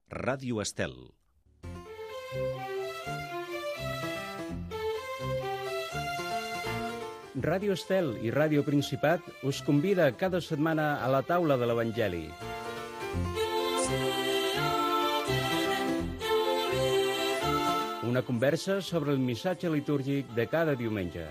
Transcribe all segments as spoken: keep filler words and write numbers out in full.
Ràdio Estel. Ràdio Estel i Ràdio Principat us convida cada setmana a la taula de l'Evangeli. Una conversa sobre el missatge litúrgic de cada diumenge.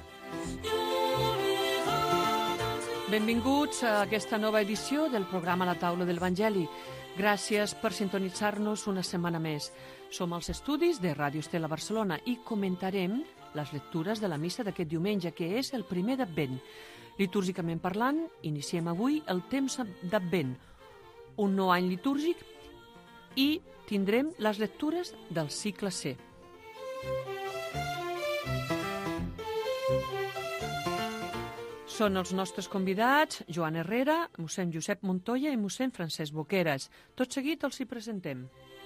Benvinguts a aquesta nova edició del programa La Taula de l'Evangeli. Gràcies per sintonitzar-nos una setmana més. Som als estudis de Ràdio Estel a Barcelona i comentarem les lectures de la missa d'aquest diumenge, que és el primer d'Advent. Litúrgicament parlant, iniciem avui el temps d'Advent, un nou any litúrgic, i tindrem les lectures del cicle C. Són els nostres convidats, Joan Herrera, mossèn Josep Montoya i mossèn Francesc Boqueras. Tot seguit els hi presentem.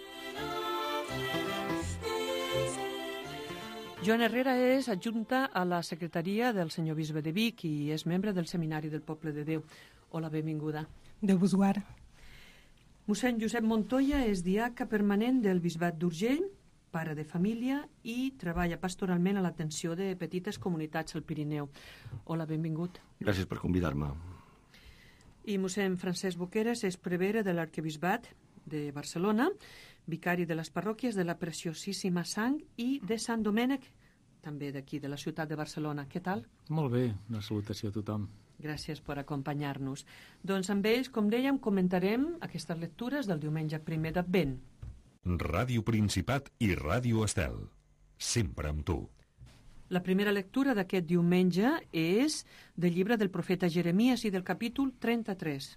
Joan Herrera és adjunta a la secretaria del senyor bisbe de Vic i és membre del Seminari del Poble de Déu. Hola, benvinguda. Déu vos guard. Mossèn Josep Montoya és diaca permanent del bisbat d'Urgell, pare de família i treballa pastoralment a l'atenció de petites comunitats al Pirineu. Hola, benvingut. Gràcies per convidar-me. I mossèn Francesc Boqueras és prevere de l'arquebisbat de Barcelona, vicari de les parròquies de la Preciosíssima Sang i de Sant Domènec, també d'aquí, de la ciutat de Barcelona. Què tal? Molt bé, una salutació a tothom. Gràcies per acompanyar-nos. Doncs amb ells, com dèiem, comentarem aquestes lectures del diumenge primer d'Advent. Ràdio Principat i Ràdio Estel. Sempre amb tu. La primera lectura d'aquest diumenge és del llibre del profeta Jeremies i del capítol trenta-tres.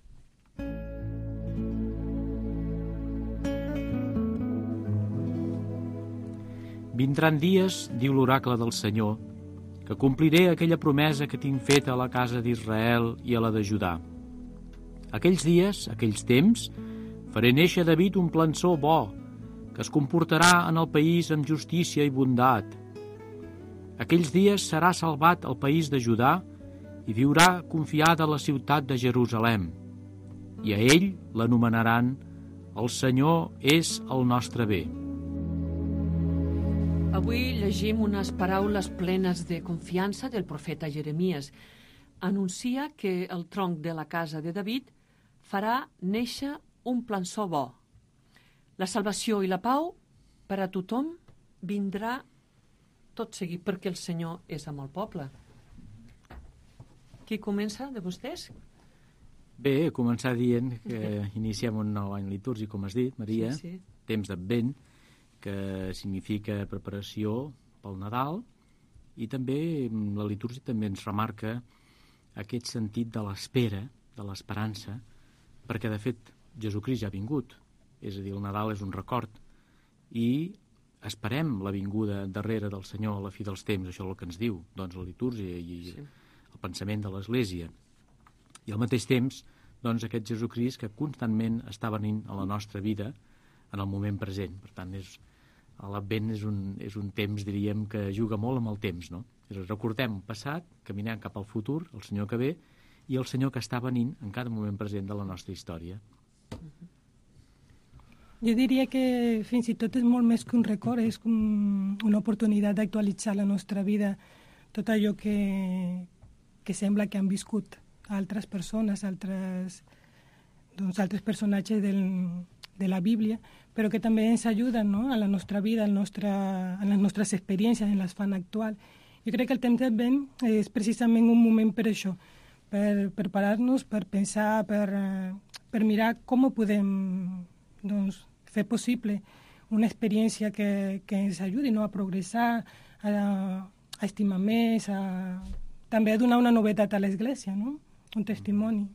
Vindran dies, diu l'oracle del Senyor, que compliré aquella promesa que tinc feta a la casa d'Israel i a la de Judà. Aquells dies, aquells temps, faré néixer a David un plançó bo, que es comportarà en el país amb justícia i bondat. Aquells dies serà salvat el país de Judà i viurà confiada a la ciutat de Jerusalem. I a ell l'anomenaran el Senyor és el nostre bé. Avui llegim unes paraules plenes de confiança del profeta Jeremies. Anuncia que el tronc de la casa de David farà néixer un plançó bo. La salvació i la pau per a tothom vindrà tot seguit perquè el Senyor és amb el poble. Qui comença de vostès? Bé, començar dient que iniciem un nou any litúrgic, com has dit, Maria, sí, sí. Temps d'Advent, que significa preparació pel Nadal, i també la litúrgia també ens remarca aquest sentit de l'espera, de l'esperança, perquè de fet Jesucrist ja ha vingut. És a dir, el Nadal és un record i esperem la vinguda darrere del Senyor a la fi dels temps, això és el que ens diu doncs, la litúrgia i sí. El pensament de l'Església. I al mateix temps, doncs, aquest Jesucrist que constantment està venint a la nostra vida en el moment present. Per tant, és, l'Advent és un, és un temps, diríem, que juga molt amb el temps, no? És a dir, recordem el passat, caminem cap al futur, el Senyor que ve, i el Senyor que està venint en cada moment present de la nostra història. Uh-huh. Jo diria que fins i tot és molt més que un record, és com una oportunitat d'actualitzar la nostra vida, tot allò que, que sembla que han viscut altres persones, altres, doncs, altres personatges del, de la Bíblia, però que també ens ajuden, no?, a la nostra vida, al nostre, a les nostres experiències, en l'afany actual. Jo crec que el temps d'Advent és precisament un moment per això, per preparar-nos, per pensar, per, per mirar com ho podem doncs, fer possible una experiència que, que ens ajudi, no?, a progressar, a, a estimar més, a, també a donar una novetat a l'Església, no?, un testimoni.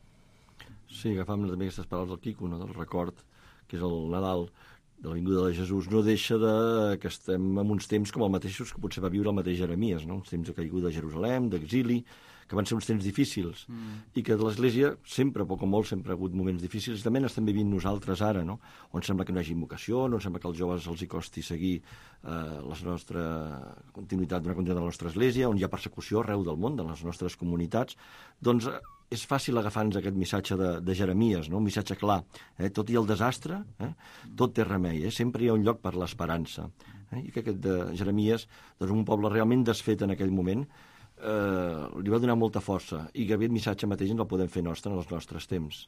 Sí, agafant també aquestes paraules del Quico, no?, del record, que és el Nadal, de la vinguda de Jesús, no deixa de que estem en uns temps com els mateixos que potser va viure el mateix Jeremies, no?, uns temps de caiguda de Jerusalem, d'exili, que van ser uns temps difícils, mm. i que de l'Església sempre, poc o molt, sempre ha hagut moments difícils, i també n'estem vivint nosaltres ara, no?, on sembla que no hi hagi invocació, on sembla que als joves els hi costi seguir eh, la nostra continuïtat d'una continuïtat de la nostra Església, on hi ha persecució arreu del món, de les nostres comunitats. Doncs és fàcil agafar-nos aquest missatge de, de Jeremies, no? Un missatge clar. Eh? Tot i el desastre, eh? tot té remei. Eh? Sempre hi ha un lloc per l'esperança. Eh? I que aquest de Jeremies, doncs un poble realment desfet en aquell moment, eh, li va donar molta força. I que aquest missatge mateix ens el podem fer nostre en els nostres temps.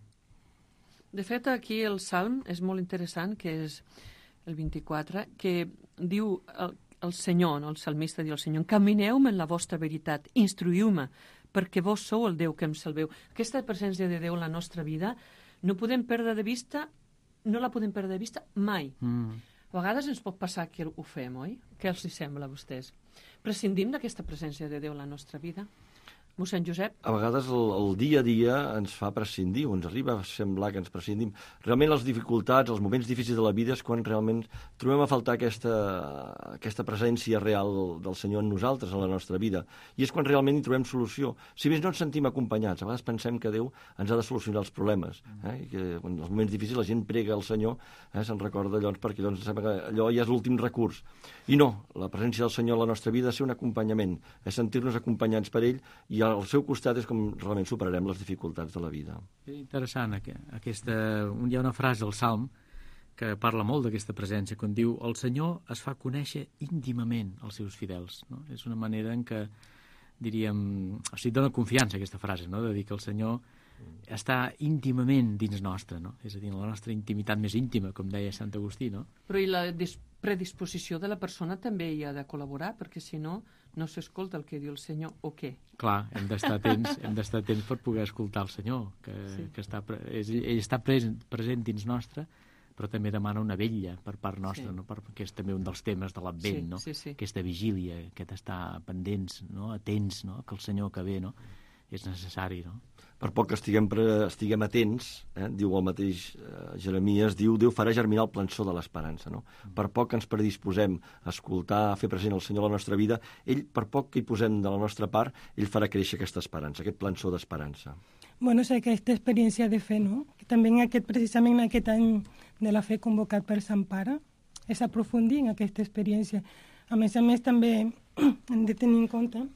De fet, aquí el Salm és molt interessant, que és el vint-i-quatre, que diu el, el Senyor, no? El salmista diu al Senyor, encamineu-me en la vostra veritat, instruïu-me, perquè vos sou el Déu que em salveu. Aquesta presència de Déu en la nostra vida no podem perdre de vista, no la podem perdre de vista mai. Mm. A vegades ens pot passar que ho fem, oi? Què els hi sembla a vostès? Prescindim d'aquesta presència de Déu en la nostra vida? Mossèn Josep? A vegades el, el dia a dia ens fa prescindir, o ens arriba a semblar que ens prescindim. Realment les dificultats, els moments difícils de la vida és quan realment trobem a faltar aquesta, aquesta presència real del, del Senyor en nosaltres, en la nostra vida. I és quan realment hi trobem solució. Si més no ens sentim acompanyats, a vegades pensem que Déu ens ha de solucionar els problemes. Eh? I que en els moments difícils la gent prega al Senyor, eh? se'n recorda allò perquè doncs, sembla que allò ja és l'últim recurs. I no, la presència del Senyor a la nostra vida ha de ser un acompanyament, és sentir-nos acompanyats per ell i al seu costat és com realment superarem les dificultats de la vida. És interessant. Aquesta, hi ha una frase al Salm que parla molt d'aquesta presència, quan diu el Senyor es fa conèixer íntimament als seus fidels. No? És una manera en què, diríem, o sigui, dona confiança aquesta frase, no? De dir que el Senyor està íntimament dins nostre, no? És a dir, la nostra intimitat més íntima, com deia Sant Agustí, no? Però i la predisposició de la persona també hi ha de col·laborar, perquè si no, no s'escolta el que diu el Senyor, o què? Clar, hem d'estar atents, hem d'estar atents per poder escoltar el Senyor, que, sí. que està, és, ell està present, present dins nostre, però també demana una vetlla per part nostra, sí. no? Per, que és també un dels temes de l'Advent, sí, no? Sí, sí. Aquesta vigília, aquest estar pendents, no? Atents, no? Que el Senyor que ve, no? És necessari, no? Per poc que estiguem, pre, estiguem atents, eh, diu el mateix eh, Jeremies, diu Déu farà germinar el plançó de l'esperança. No? Mm. Per poc que ens predisposem a escoltar, a fer present el Senyor a la nostra vida, ell, per poc que hi posem de la nostra part, ell farà créixer aquesta esperança, aquest plançó d'esperança. Bueno, és aquesta experiència de fe, no? Que també en aquest, precisament en aquest any de la fe convocat per Sant Pare, és aprofundir en aquesta experiència. A més a més, també hem de tenir en compte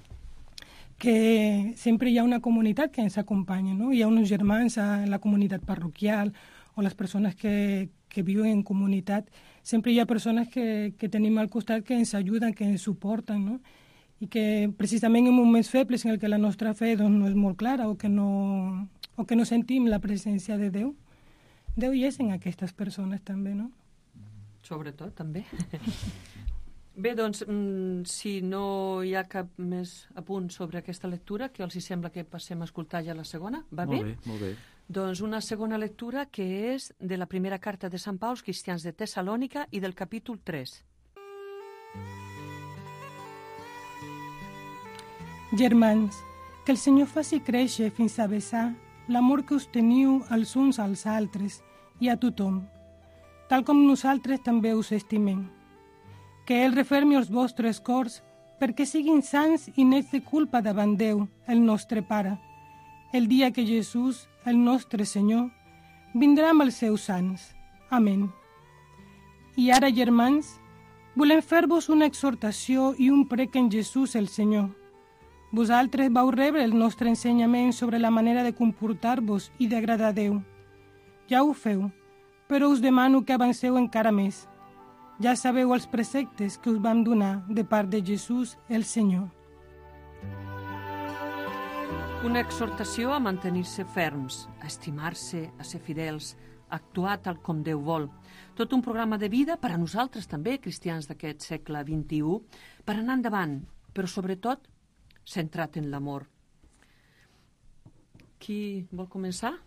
que sempre hi ha una comunitat que ens acompanya, no? Hi ha uns germans en la comunitat parroquial o les persones que, que viuen en comunitat. Sempre hi ha persones que, que tenim al costat que ens ajuden, que ens suporten, no? I que precisament en moments febles en el que la nostra fe doncs, no és molt clara o que no, o que no sentim la presència de Déu, Déu hi és en aquestes persones també, no? Sobretot, també. Bé, doncs, mm, si no hi ha cap més apunt sobre aquesta lectura, que els hi sembla que passem a escoltar ja la segona? Va molt bé? bé? Molt bé, Doncs una segona lectura que és de la primera carta de Sant Pau als cristians de Tessalònica i del capítol tres. Germans, que el Senyor faci créixer fins a vessar l'amor que us teniu els uns als altres i a tothom, tal com nosaltres també us estimem. Que ell refermi els vostres cors perquè siguin sants i nets de culpa davant Déu, el nostre Pare, el dia que Jesús, el nostre Senyor, vindrà amb els seus sants. Amén. I ara, germans, volem fer-vos una exhortació i un prec en Jesús, el Senyor. Vosaltres vau rebre el nostre ensenyament sobre la manera de comportar-vos i d'agradar a Déu. Ja ho feu, però us demano que avanceu encara més. Ja sabeu els preceptes que us vam donar de part de Jesús, el Senyor. Una exhortació a mantenir-se ferms, a estimar-se, a ser fidels, a actuar tal com Déu vol. Tot un programa de vida per a nosaltres també, cristians d'aquest segle vint-i-u, per anar endavant, però sobretot centrat en l'amor. Qui vol començar?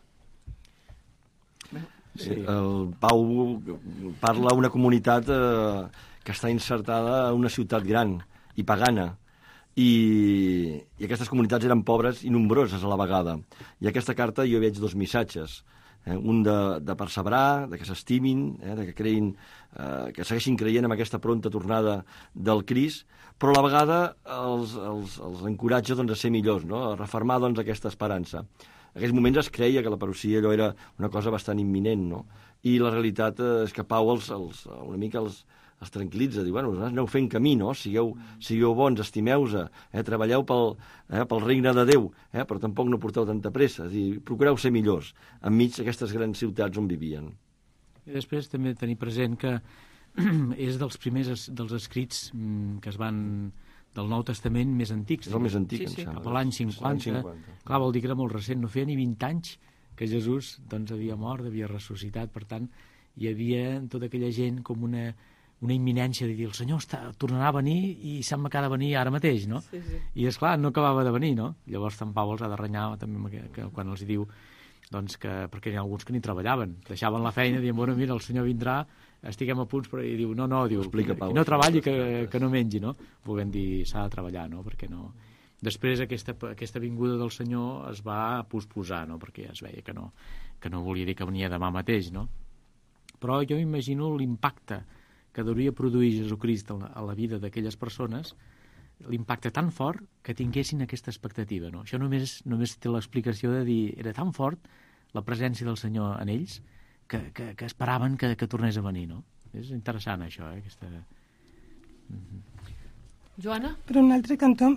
Sí. El Pau parla d'una comunitat eh, que està insertada en una ciutat gran i pagana, i, i aquestes comunitats eren pobres i nombroses a la vegada. I aquesta carta jo veig dos missatges, eh, un de, de perseverar, de que s'estimin, eh, de que creïn, eh, que segueixin creient en aquesta pronta tornada del Crist, però a la vegada els, els, els encoratja doncs, a ser millors, no? A refermar doncs, aquesta esperança. en aquells moments es creia que la parusia allò era una cosa bastant imminent, no? I la realitat eh, és que Pau els, els, una mica els, els tranquil·litza, diu, bueno, aneu fent camí, no? Sigueu, sigueu bons, estimeu-se, eh? Treballeu pel, eh? pel regne de Déu, eh? Però tampoc no porteu tanta pressa, és a dir, procureu ser millors enmig d'aquestes grans ciutats on vivien. I després també tenir present que és dels primers dels escrits que es van del Nou Testament més antics. És el més antic, sí, sí. em sembla. Cap a l'any cinquanta. cinquanta. Clar, vol dir que era molt recent, no feia ni vint anys que Jesús doncs, havia mort, havia ressuscitat, per tant, hi havia en tota aquella gent com una, una imminència de dir el Senyor està, tornarà a venir i sembla que ha de venir ara mateix, no? Sí, sí. I, esclar, no acabava de venir, no? Llavors Sant Pau els ha de renyar també que, que, quan els diu doncs que, perquè hi ha alguns que ni treballaven, deixaven la feina, dient, bueno, mira, el Senyor vindrà, estiguem a punts, però i diu, no, no, diu, Explica, Pau, no treballi que, que no mengi, no? Volent dir, s'ha de treballar, no? Perquè no... Després aquesta, aquesta vinguda del Senyor es va posposar, no? Perquè ja es veia que no, que no volia dir que venia demà mateix, no? Però jo imagino l'impacte que deuria produir Jesucrist a la, a la vida d'aquelles persones, l'impacte tan fort que tinguessin aquesta expectativa, no? Això només, només té l'explicació de dir, era tan fort la presència del Senyor en ells que, que, que esperaven que, que tornés a venir, no? És interessant això, eh? Aquesta... Mm-hmm. Joana? Per un altre cantó,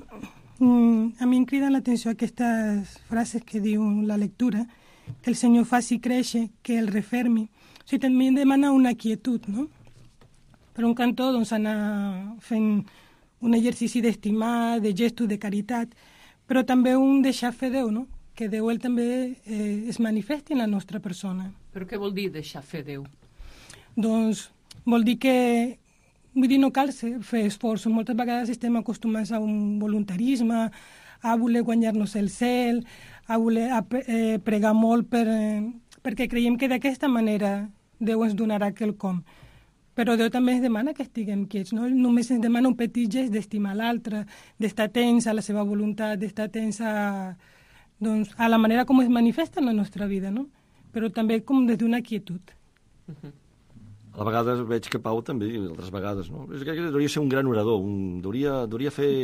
a mi em criden l'atenció aquestes frases que diu la lectura, que el Senyor faci créixer, que el refermi. O sigui, també demana una quietud, no? Per un cantó, doncs, anar fent un exercici d'estimar, de gestos, de caritat, però també un deixar fer Déu, no? Que Déu ell també eh, es manifesti en la nostra persona. Però què vol dir deixar fer Déu? Doncs vol dir que vull dir, no cal fer esforços. Moltes vegades estem acostumats a un voluntarisme, a voler guanyar-nos el cel, a voler a, eh, pregar molt per, eh, perquè creiem que d'aquesta manera Déu ens donarà quelcom. Però Déu també ens demana que estiguem quiets, no? Només ens demana un petit gest d'estimar l'altre, d'estar atents a la seva voluntat, d'estar atents a, doncs, a la manera com es manifesta en la nostra vida, no? Però també com des d'una quietud. Uh-huh. A vegades veig que Pau també, altres vegades, no? És que hauria ser un gran orador, un, hauria, hauria fer,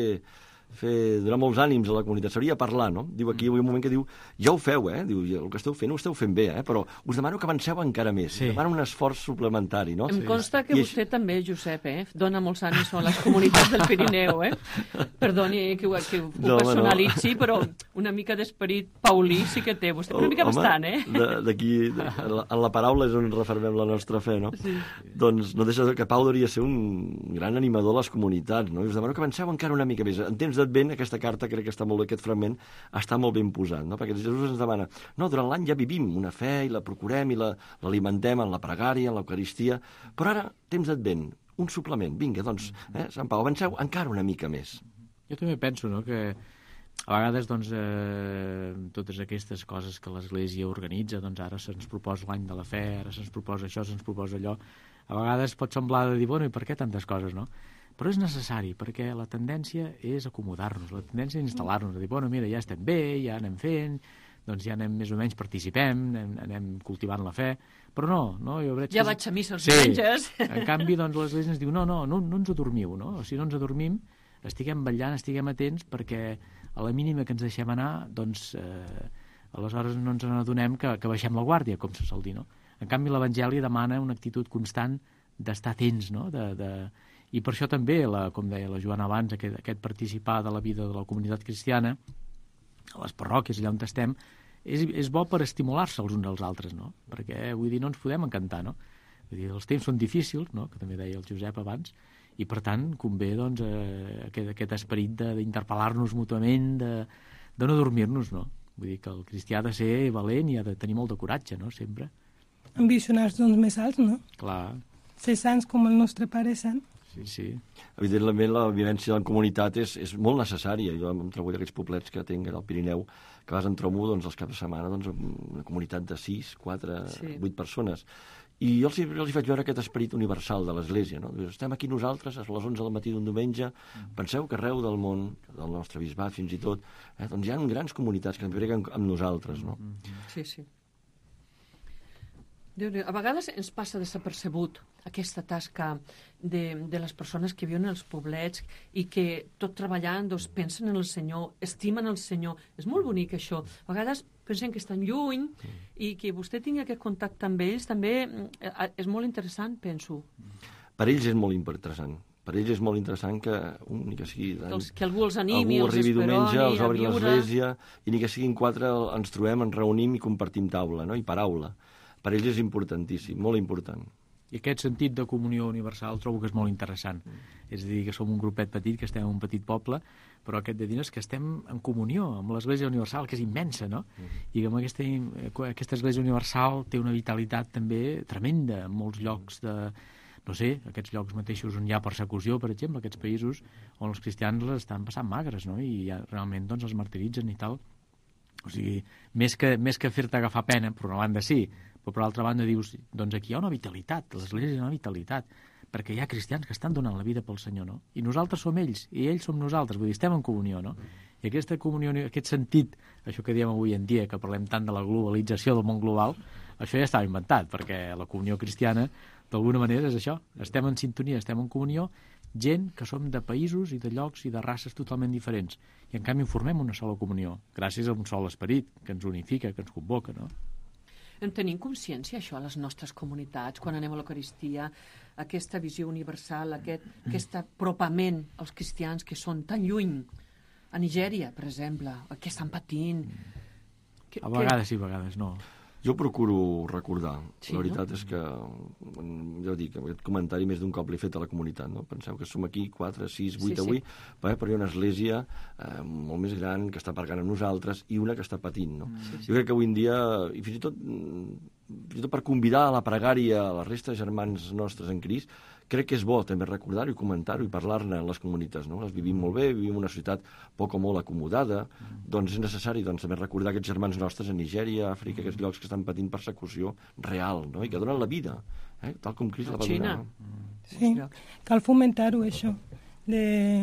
fer, donar molts ànims a la comunitat, sabria parlar, no? Diu aquí, hi ha un moment que diu, ja ho feu, eh? Diu, el que esteu fent ho esteu fent bé, eh? Però us demano que avanceu encara més, sí. Demano un esforç suplementari, no? Em consta que I vostè això... també, Josep, eh? Dona molts ànims a les comunitats del Pirineu, eh? Perdoni que ho, que ho no, personalitzi, no. Però una mica d'esperit paulí sí que té. Vostè una mica home, bastant, eh? D'aquí, en la paraula és on refermem la nostra fe, no? Sí. Doncs no deixa que Pau hauria ser un gran animador a les comunitats, no? I us demano que avanceu encara una mica més. En temps d'Advent, aquesta carta, crec que està molt bé, aquest fragment, està molt ben posat, no? Perquè Jesús ens demana, no, durant l'any ja vivim una fe i la procurem i l'alimentem en la pregària, en l'Eucaristia, però ara, temps d'Advent, un suplement, vinga, doncs, eh, Sant Pau, avanceu encara una mica més. Jo també penso, no?, que a vegades, doncs, eh, totes aquestes coses que l'Església organitza, doncs ara se'ns proposa l'any de la fe, ara se'ns proposa això, se'ns proposa allò, a vegades pot semblar de dir, bueno, i per què tantes coses, no? Però és necessari, perquè la tendència és acomodar-nos, la tendència és instal·lar-nos, a dir, bueno, mira, ja estem bé, ja anem fent, doncs ja anem més o menys participem, anem, anem cultivant la fe, però no, no, jo veig... Ja que... vaig a missa els sí. diumenges. En canvi, doncs, l'Església ens diu, no, no, no, no ens adormiu, no? O sigui, no ens adormim, estiguem vetllant, estiguem atents, perquè a la mínima que ens deixem anar, doncs, eh, aleshores no ens n'adonem que, que baixem la guàrdia, com se sol dir, no? En canvi, l'Evangeli demana una actitud constant d'estar atents, no?, de... de I per això també, la, com deia la Joana abans, aquest, aquest participar de la vida de la comunitat cristiana, a les parròquies, allà on estem, és, és bo per estimular-se els uns als altres, no? Perquè, vull dir, no ens podem encantar, no? Vull dir, els temps són difícils, no?, que també deia el Josep abans, i per tant convé, doncs, eh, aquest, aquest esperit d'interpel·lar-nos mútuament, de, de no dormir-nos, no? Vull dir que el cristià ha de ser valent i ha de tenir molt de coratge, no?, sempre. Ambicionar-nos doncs, més alts, no? Clar. Ser sants com el nostre Pare Sant. Sí, sí. Evidentment, la vivència en comunitat és, és molt necessària. Jo em trobo d'aquests poblets que tinc al Pirineu, que vas en trobo doncs, els caps de setmana, doncs, una comunitat de sis, quatre, sí. vuit persones. I jo els, els faig veure aquest esperit universal de l'Església, no? Estem aquí nosaltres a les onze del matí d'un diumenge, penseu que arreu del món, del nostre bisbat fins i tot, eh, doncs hi ha grans comunitats que ens preguen amb nosaltres, no? Sí, sí. A vegades ens passa desapercebut aquesta tasca de, de les persones que viuen als poblets i que tot treballant doncs, pensen en el Senyor, estimen el Senyor. És molt bonic això. A vegades pensen que estan lluny i que vostè tingui aquest contacte amb ells també és molt interessant, penso. Per ells és molt interessant. Per ells és molt interessant que, un, ni que sigui... Els, que algú els animi, algú els arribi esperoni, diumenge, els obri a viure... l'església, i ni que siguin quatre ens trobem, ens reunim i compartim taula, no? I paraula. Per ells és importantíssim, molt important. I aquest sentit de comunió universal trobo que és molt interessant. Mm. És a dir, que som un grupet petit, que estem en un petit poble, però aquest de dir és que estem en comunió amb l'Església Universal, que és immensa, no? Mm. I que amb aquesta, aquesta Església Universal té una vitalitat també tremenda en molts llocs de... no sé, aquests llocs mateixos on hi ha persecució, per exemple, aquests països on els cristians les estan passant magres, no? I ja, realment doncs, els martiritzen i tal. O sigui, més que, més que fer-te agafar pena, per una banda sí, però per l'altra banda dius, doncs aquí hi ha una vitalitat, l'Església hi ha una vitalitat, perquè hi ha cristians que estan donant la vida pel Senyor, no? I nosaltres som ells, i ells som nosaltres, vull dir, estem en comunió, no? I aquesta comunió, aquest sentit, això que diem avui en dia, que parlem tant de la globalització del món global, això ja estava inventat, perquè la comunió cristiana, d'alguna manera, és això. Estem en sintonia, estem en comunió, gent que som de països i de llocs i de races totalment diferents. I en canvi formem una sola comunió, gràcies a un sol esperit, que ens unifica, que ens convoca, no? En tenim consciència, això, a les nostres comunitats, quan anem a l'Eucaristia, aquesta visió universal, aquest, aquest apropament als cristians que són tan lluny, a Nigèria, per exemple, que estan patint... Que, a vegades sí, a vegades no. Jo procuro recordar. Sí, la veritat no? és que, ja ho dic, aquest comentari més d'un cop l'he fet a la comunitat, no? Penseu que som aquí quatre, sis, vuit sí, avui, sí. però hi ha una església eh, molt més gran que està parlant amb nosaltres i una que està patint, no? Sí, sí. Jo crec que avui en dia, i fins i tot, fins i tot per convidar a la pregària a la resta de germans nostres en Crist, crec que és bo també recordar-ho i comentar-ho i parlar-ne en les comunitats, no? Les vivim molt bé, vivim en una ciutat poc o molt acomodada, mm. doncs és necessari doncs, també recordar aquests germans nostres a Nigèria, a Àfrica, aquests llocs que estan patint persecució real, no? I que donen la vida, eh? Tal com Crist la va donar. No? Sí, cal fomentar-ho, això, de...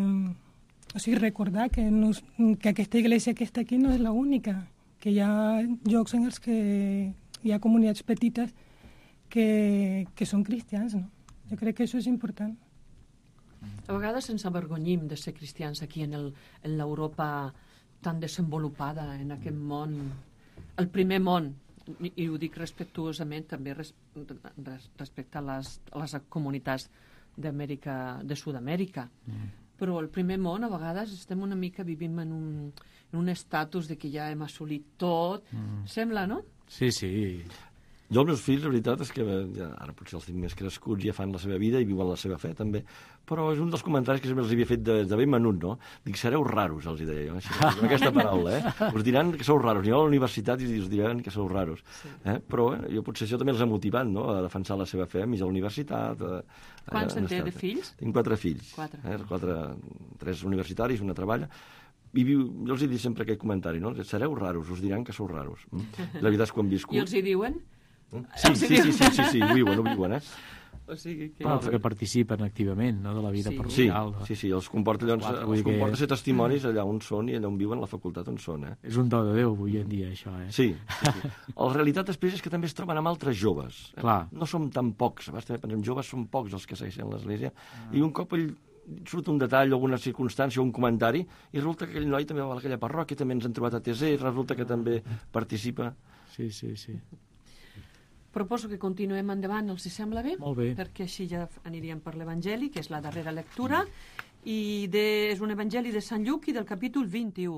o sigui, recordar que, nos... que aquesta iglesia que està aquí no és l'única, que hi ha llocs en els que hi ha comunitats petites que, que són cristians, no? Jo crec que això és important. A vegades ens avergonyim de ser cristians aquí en el, en l'Europa tan desenvolupada, en aquest món, el primer món, i, i ho dic respectuosament també res, res, respecte a les, a les comunitats d'Amèrica, de Sud-amèrica. Mm. Però el primer món, a vegades, estem una mica vivim en un, en un estatus de que ja hem assolit tot. Mm. Sembla, no? Sí, sí. Jo els meus fills, la veritat és que ja, ara potser els tinc més crescuts, ja fan la seva vida i viuen la seva fe també, però és un dels comentaris que sempre els havia fet de, de ben menut, no? Dic, sereu raros, els hi deia jo, així, amb aquesta paraula, eh? Us diran que sou raros, aneu a la universitat i us diran que sou raros. Sí. Eh? Però eh, jo potser això també els ha motivat, no?, a defensar la seva fe, a mi a la universitat... A, a, Quants en té de fills? Tinc quatre fills. Quatre. Eh? quatre tres universitaris, una treballa. I viu, jo els hi dic sempre aquest comentari, no? Sereu raros, us diran que sou raros. Mm? La veritat és que ho hem viscut. I els hi diuen? Sí, sí, sí, sí, sí, sí, ho viuen, ho viuen, eh? O sigui que... Però que participen activament, no?, de la vida sí. parroquial. Sí, sí, sí, els comporta, allò, Quatre, els comporta que... ser testimonis allà on són i allà on viuen, la facultat on són, eh? És un do de Déu avui en dia, això, eh? Sí, sí, sí. La realitat després és que també es troben amb altres joves. Eh? Clar. No som tan pocs, a vegades també pensem, joves són pocs els que segueixen l'Església, ah. i un cop ell surt un detall, alguna circumstància o un comentari, i resulta que aquell noi també va a aquella parròquia, també ens han trobat a T Z, i resulta que també participa. Sí, sí, sí. Proposo que continuem endavant, els hi sembla bé? Molt bé. Perquè així ja aniríem per l'Evangeli, que és la darrera lectura, i de, és un Evangeli de Sant Lluc i del capítol vint-i-u.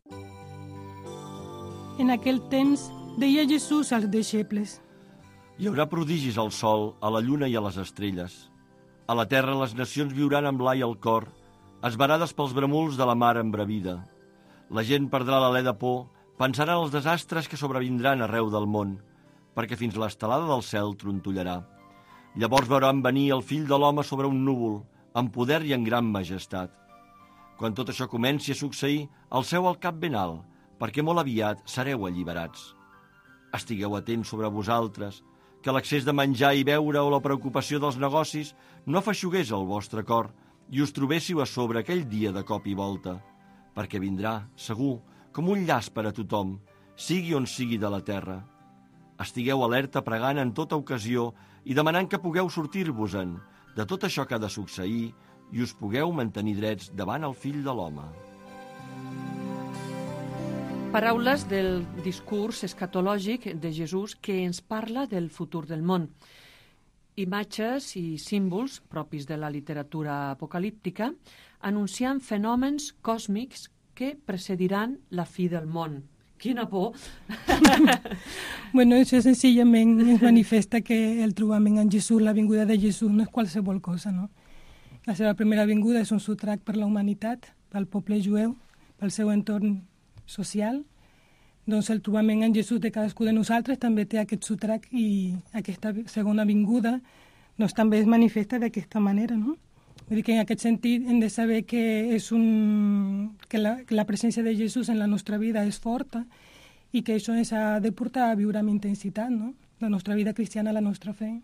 En aquell temps deia Jesús als deixebles: Hi haurà prodigis al sol, a la lluna i a les estrelles. A la terra les nacions viuran amb l'ai al cor, esverades pels bramuls de la mar embravida. La gent perdrà l'alè de por, pensarà en els desastres que sobrevindran arreu del món, perquè fins l'estelada del cel trontollarà. Llavors veuran venir el fill de l'home sobre un núvol, amb poder i en gran majestat. Quan tot això comenci a succeir, alceu el cap ben alt, perquè molt aviat sereu alliberats. Estigueu atents sobre vosaltres, que l'excés de menjar i beure o la preocupació dels negocis no afeixugués el vostre cor i us trobéssiu a sobre aquell dia de cop i volta, perquè vindrà, segur, com un llaç per a tothom, sigui on sigui de la terra. Estigueu alerta pregant en tota ocasió i demanant que pugueu sortir-vos-en de tot això que ha de succeir i us pugueu mantenir drets davant el Fill de l'Home. Paraules del discurs escatològic de Jesús que ens parla del futur del món. Imatges i símbols propis de la literatura apocalíptica anunciant fenòmens còsmics que precediran la fi del món. Quina por! Bueno, això senzillament ens manifesta que el trobament amb Jesús, la vinguda de Jesús, no és qualsevol cosa, no? La seva primera vinguda és un sotrac per la humanitat, pel poble jueu, pel seu entorn social. Doncs el trobament amb Jesús de cadascú de nosaltres també té aquest sotrac i aquesta segona vinguda doncs també es manifesta d'aquesta manera, no? Vull dir que en aquest sentit hem de saber que, és un, que, la, que la presència de Jesús en la nostra vida és forta i que això ens ha de portar a viure amb intensitat, no? La nostra vida cristiana, la nostra fe.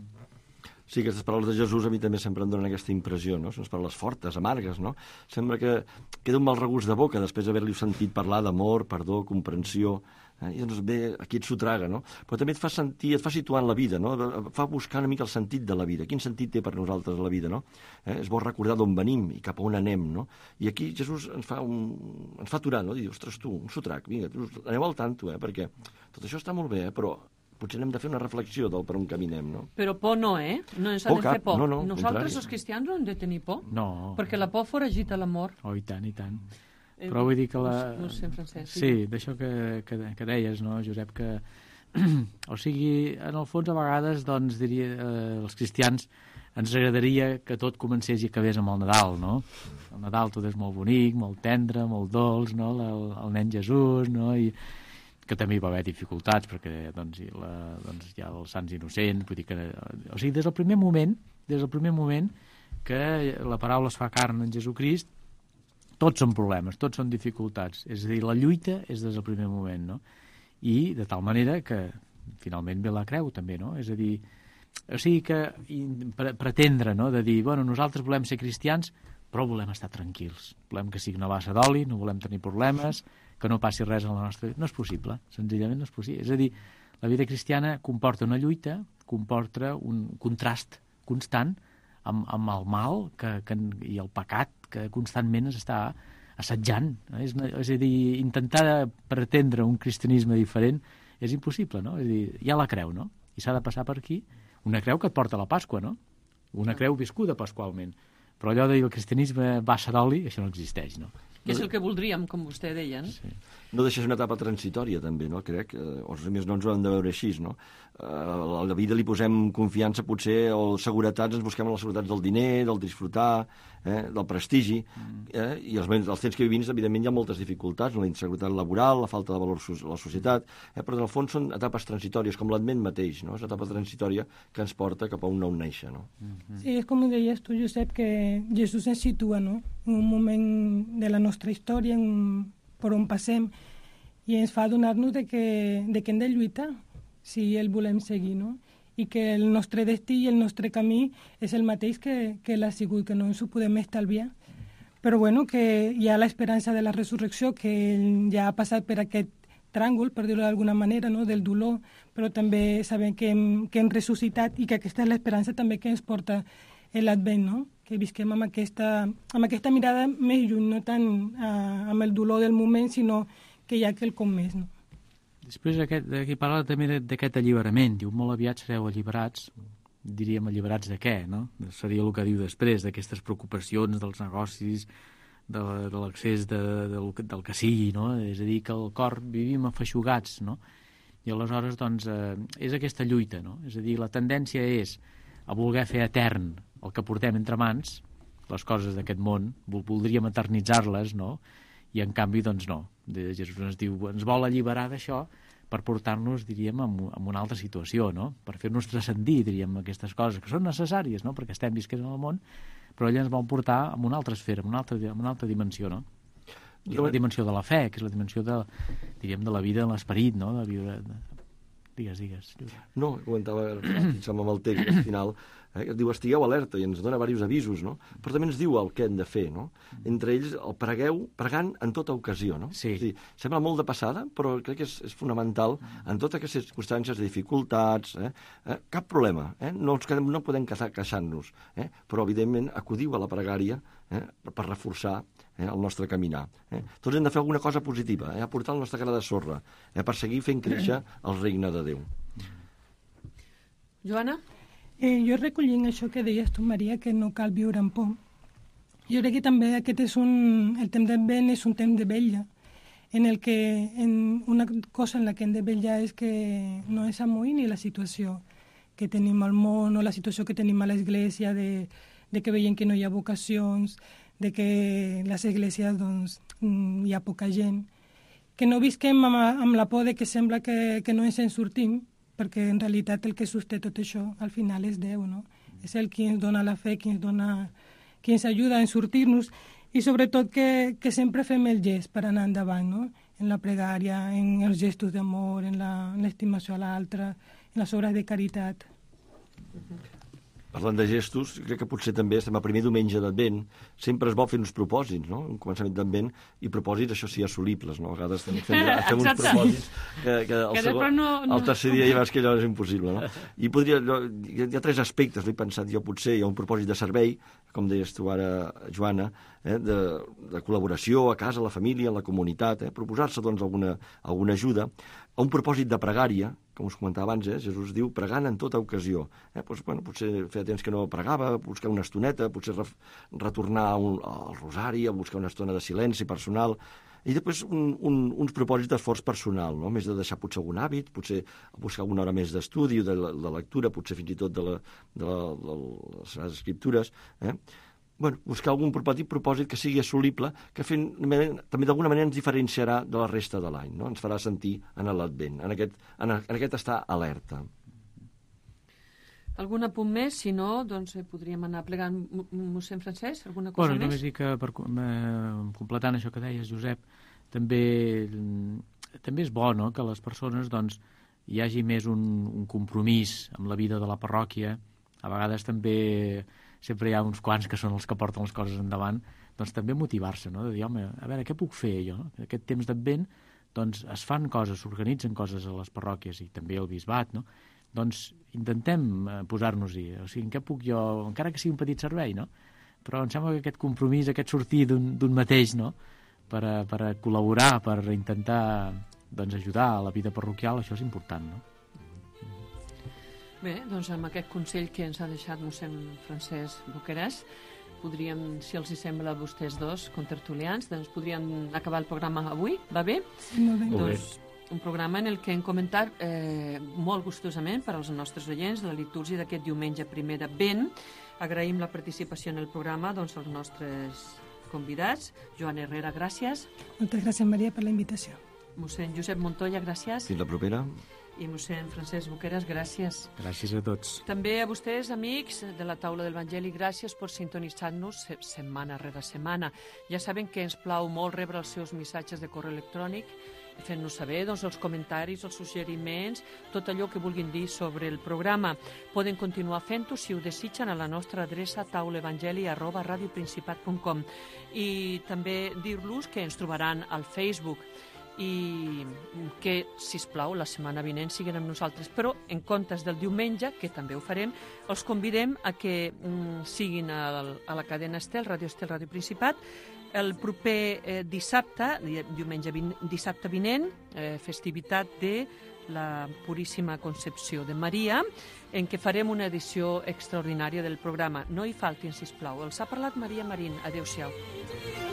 Sí, aquestes paraules de Jesús a mi també sempre em donen aquesta impressió, no? Són paraules fortes, amargues, no? Sembla que queda un mal regust de boca després d'haver-li sentit parlar d'amor, perdó, comprensió, eh? I doncs bé, aquí et sotraga, no? Però també et fa sentir, et fa situar en la vida, no? Et fa buscar una mica el sentit de la vida. Quin sentit té per nosaltres la vida, no? Eh? És bo recordar d'on venim i cap a on anem, no? I aquí Jesús ens fa, un, ens fa aturar, no? Dir, ostres, tu, un sotrac, vinga, aneu al tanto, eh? Perquè tot això està molt bé, eh? Però potser hem de fer una reflexió del per on caminem, no? Però por no, eh? No ens ha Por de fer cap, por. no, no, Nosaltres, contrari. els cristians, no hem de tenir por. No. Perquè la por foragita l'amor. Oh, i tant, i tant. Eh, Però vull dir que la... No, no sé, Francesc. Sí, d'això que, que, que deies, no, Josep, que... o sigui, en el fons, a vegades, doncs, diria, eh, els cristians ens agradaria que tot comencés i acabés amb el Nadal, no? El Nadal tot és molt bonic, molt tendre, molt dolç, no? El, el nen Jesús, no? I que també hi va haver dificultats, perquè doncs, hi, la, doncs, hi ha els sants innocents, vull dir que... O sigui, des del primer moment, des del primer moment que la paraula es fa carn en Jesucrist, tots són problemes, tots són dificultats. És a dir, la lluita és des del primer moment, no? I de tal manera que finalment ve la creu, també, no? És a dir, o sigui que pre pretendre, no?, de dir, bueno, nosaltres volem ser cristians, però volem estar tranquils. Volem que sigui una bassa d'oli, no volem tenir problemes, que no passi res en la nostra vida. No és possible, senzillament no és possible. És a dir, la vida cristiana comporta una lluita, comporta un contrast constant amb, amb el mal que, que, i el pecat que constantment es està assetjant. No? És, és a dir, intentar pretendre un cristianisme diferent és impossible, no? És a dir, hi ha la creu, no? I s'ha de passar per aquí. Una creu que et porta a la Pasqua, no? Una creu viscuda pasqualment. Però allò de dir el cristianisme bassa d'oli, això no existeix, no? Que és el que voldríem, com vostè deia. No? Sí. No deixa una etapa transitòria, també, no? Crec, eh, o a més no ens ho hem de veure així, no? Eh, a la vida li posem confiança, potser, o seguretats, ens busquem les seguretats del diner, del disfrutar, eh, del prestigi, eh? I els, els temps que vivim, evidentment, hi ha moltes dificultats, la inseguretat laboral, la falta de valor a la societat, eh? Però en el fons són etapes transitòries, com l'Advent mateix, no? És una etapa transitòria que ens porta cap a un nou néixer, no? Sí, és com ho deies tu, Josep, que Jesús ens situa, no?, en un moment de la nostra història, en, per on passem, i ens fa adonar-nos de que, de que hem de lluitar si el volem seguir, no? I que el nostre destí i el nostre camí és el mateix que, que l'ha sigut, que no ens ho podem estalviar. Però bueno, que hi ha l'esperança de la resurrecció, que ja ha passat per aquest tràngol, per dir-ho d'alguna manera, no?, del dolor, però també sabem que hem, que hem ressuscitat i que aquesta és l'esperança també que ens porta l'Advent, no?, que visquem amb aquesta, amb aquesta mirada més lluny, no tant uh, amb el dolor del moment, sinó que hi ha quelcom més, no? Després aquest, aquí parla també d'aquest alliberament. Diu, molt aviat sereu alliberats. Diríem alliberats de què, no? Seria el que diu després, d'aquestes preocupacions dels negocis, de, de l'accés de, de, del que sigui, no? És a dir, que el cor vivim afeixugats, no? I aleshores, doncs, eh, és aquesta lluita, no? És a dir, la tendència és a voler fer etern el que portem entre mans, les coses d'aquest món, voldríem eternitzar-les, no? I en canvi, doncs no. Jesús ens diu, ens vol alliberar d'això per portar-nos, diríem, a una altra situació, no? Per fer-nos transcendir, diríem, aquestes coses que són necessàries, no? Perquè estem visquent en el món, però ell ens vol portar a una altra esfera, a una altra, a una altra dimensió, no? I la dimensió de la fe, que és la dimensió de, diríem, de la vida en l'esperit, no? De viure... De... Digues, digues. No, comentava, fixant amb el text, al final, eh, que diu estigueu alerta i ens dona diversos avisos, no? Però també ens diu el que hem de fer, no? Entre ells, el pregueu, pregant en tota ocasió, no? Sí. És a dir, sembla molt de passada, però crec que és, és fonamental en totes aquestes circumstàncies de dificultats, eh? Eh? Cap problema, eh? No, ens quedem, no podem queixar-nos, eh? Però, evidentment, acudiu a la pregària eh? per, per reforçar eh? el nostre caminar. Eh? Tots hem de fer alguna cosa positiva, eh? aportar el nostre gra de sorra, eh? per seguir fent créixer el regne de Déu. Joana? Eh, jo recollint això que deies tu, Maria, que no cal viure amb por. Jo crec que també aquest és un... El temps d'Advent és un temps de vetlla, en el que en una cosa en la que hem de vetllar és que no és amoïni la situació que tenim al món o la situació que tenim a l'església, de, de que veiem que no hi ha vocacions, de que les esglésies doncs, hi ha poca gent, que no visquem amb, amb la por de que sembla que, que no ens en sortim, perquè en realitat el que sosté tot això al final és Déu, no? És el qui ens dona la fe, qui ens, dona, qui ens ajuda a sortir-nos, i sobretot que, que sempre fem el gest per anar endavant, no? En la pregària, en els gestos d'amor, en l'estimació a l'altre, en les obres de caritat. Parlant de gestos, crec que potser també estem a primer diumenge d'Advent, sempre es vol fer uns propòsits, no? Un començament d'Advent, i propòsits, això sí, assolibles, no? A vegades fem, fem, fem uns propòsits que, que el, que segon, no, no... el tercer dia ja veus que allò és impossible, no? I podria, hi ha tres aspectes, l'he pensat jo, potser hi ha un propòsit de servei, com deies tu ara, Joana, eh? de, de col·laboració a casa, a la família, a la comunitat, eh? proposar-se doncs alguna, alguna ajuda, un propòsit de pregària, com us comentava abans, eh? Jesús diu pregant en tota ocasió. Eh? Pues, bueno, potser feia temps que no pregava, buscar una estoneta, potser re retornar un, al rosari, a buscar una estona de silenci personal, i després un, un, uns propòsits d'esforç personal, no? Més de deixar potser algun hàbit, potser buscar alguna hora més d'estudi, de, de lectura, potser fins i tot de, la, de, la, de les Sagrades Escriptures, eh? Bueno, buscar algun propòsit, propòsit que sigui assolible, que fent, també d'alguna manera ens diferenciarà de la resta de l'any, no? Ens farà sentir en l'Advent, en, aquest, en, en aquest estar alerta. Algun apunt més? Si no, doncs podríem anar plegant. Mossèn Francesc, alguna cosa bueno, més? Només dir que, per, eh, completant això que deies, Josep, també, també és bo, no?, que les persones doncs, hi hagi més un, un compromís amb la vida de la parròquia. A vegades també sempre hi ha uns quants que són els que porten les coses endavant, doncs també motivar-se, no?, de dir, home, a veure, què puc fer jo? Aquest temps d'Advent, doncs es fan coses, s'organitzen coses a les parròquies i també al bisbat, no? Doncs intentem posar-nos-hi, o sigui, en què puc jo, encara que sigui un petit servei, no? Però em sembla que aquest compromís, aquest sortir d'un mateix, no?, per a, per a col·laborar, per intentar doncs, ajudar a la vida parroquial, això és important, no? Bé, doncs amb aquest consell que ens ha deixat mossèn Francesc Boqueràs, podríem, si els hi sembla a vostès dos, contertulians, doncs podríem acabar el programa avui, va bé? Sí, molt bé. Doncs, un programa en el que hem comentat eh, molt gustosament per als nostres oients la litúrgia d'aquest diumenge primer d'Advent. Agraïm la participació en el programa doncs, als nostres convidats. Joan Herrera, gràcies. Moltes gràcies, Maria, per la invitació. Mossèn Josep Montoya, gràcies. Fins la propera. I mossèn Francesc Boqueràs, gràcies. Gràcies a tots. També a vostès, amics de la taula del Evangeli, gràcies per sintonitzar-nos setmana rere setmana. Ja saben que ens plau molt rebre els seus missatges de correu electrònic, fent-nos saber doncs, els comentaris, els suggeriments, tot allò que vulguin dir sobre el programa. Poden continuar fent-ho si ho desitgen a la nostra adreça taulaevangeli arroba radioprincipat punt com. I també dir-los que ens trobaran al Facebook i que, sisplau, la setmana vinent siguin amb nosaltres. Però, en comptes del diumenge, que també ho farem, els convidem a que mm, siguin a, a la cadena Estel, Ràdio Estel, Ràdio Principat, el proper eh, dissabte, diumenge vin, dissabte vinent, eh, festivitat de la Puríssima Concepció de Maria, en què farem una edició extraordinària del programa. No hi faltin, sisplau. Els ha parlat Maria Marín. Adéu-siau.